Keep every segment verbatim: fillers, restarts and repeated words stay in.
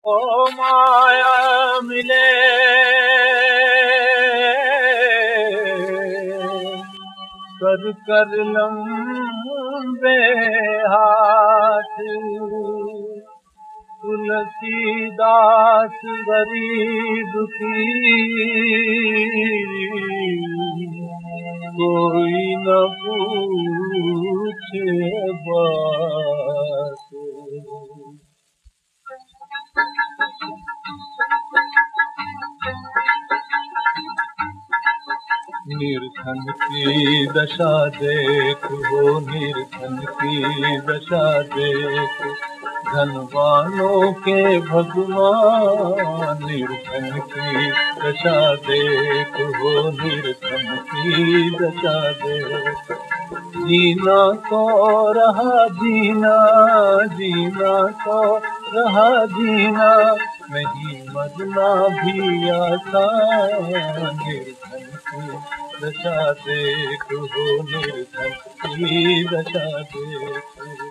ओ माया मिले कर कर लंबे हाथ, तुलसीदास गरीब की कोई न पूछे बात। निर्धन की दशा देख हो, निर्धन की दशा देख, धनवानों के भगवान। निर्धन की दशा देख हो, निर्धन की दशा देख, जीना तो रहा जीना, जीना तो रहा जीना, नहीं मरना भी आसान। निर्धन की दशा देख हो, निर्धन की दशा देख।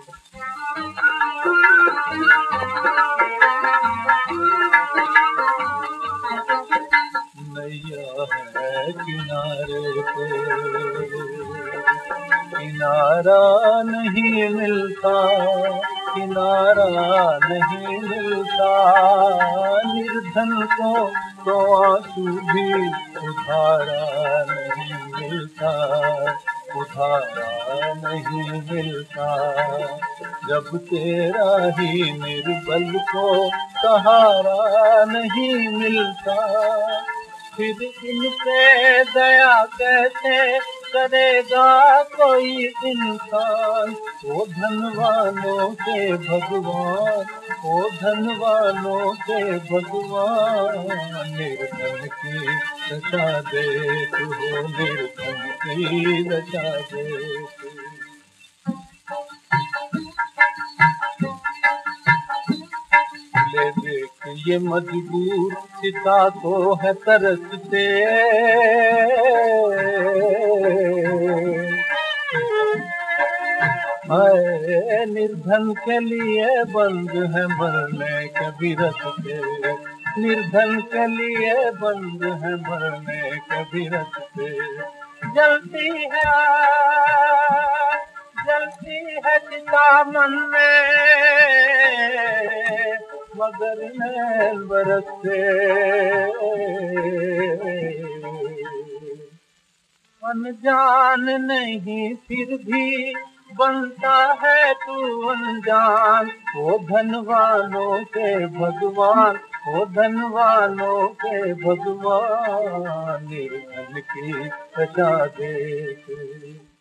नैया है किनारे पे, किनारा नहीं मिलता, किनारा नहीं मिलता। निर्धन को तो आंसू भी उधारा नहीं मिलता, उधारा नहीं मिलता। जब तेरा ही निर्बल को सहारा नहीं मिलता, फिर इन पे दया कैसे करेगा कोई इंसान। ओ धनवानों के भगवान, ओ धनवानों के भगवान। निर्धन की दशा देख हो, निर्धन की दशा देख। ले देख ये मजबूर पिता तो है तरसते, हाय निर्धन के लिए बंद है मरने के भी रस्ते। निर्धन के लिए बंद है मरने के भी रस्ते। जलती है जलती है चिता मन में, मगर नैन बरसते। अनजान नहीं फिर भी बनता है तू अनजान। ओ धनवानों के भगवान, ओ धनवानों के भगवान। निर्धन की दशा देख।